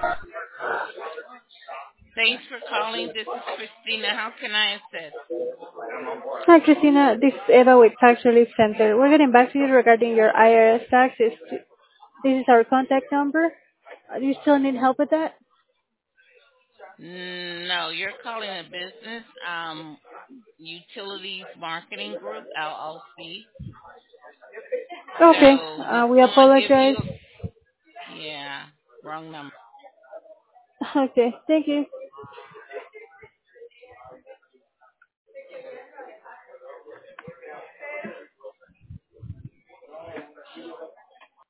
Thanks for calling. This is Christina. How can I assist? Hi, Christina. This is Eva with Tax Relief Center. We're getting back to you regarding your IRS taxes. This is our contact number. Do you still need help with that? No, you're calling a business, Utilities Marketing Group, LLC. Okay. So did We someone give apologize. you? Yeah, wrong number. Okay. Thank you.